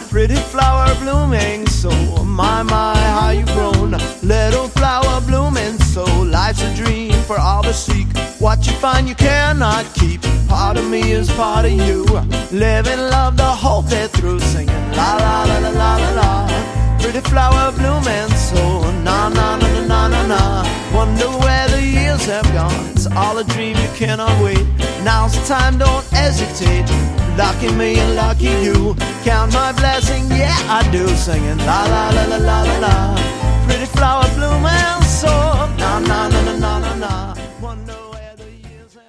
Pretty flower blooming so, my, how you grown. Little flower blooming so, life's a dream for all to seek. What you find you cannot keep, part of me is part of you. Live and love the whole day through, singing la la la la la la la. Pretty flower blooming so, na na na na na na na. Wonder where the years have gone, it's all a dream, you cannot wait. Now's the time, don't hesitate. Lucky me and lucky you. Count my blessing, yeah I do. Singing la la la la la la la. Pretty flower blooming so, na na na na na na na.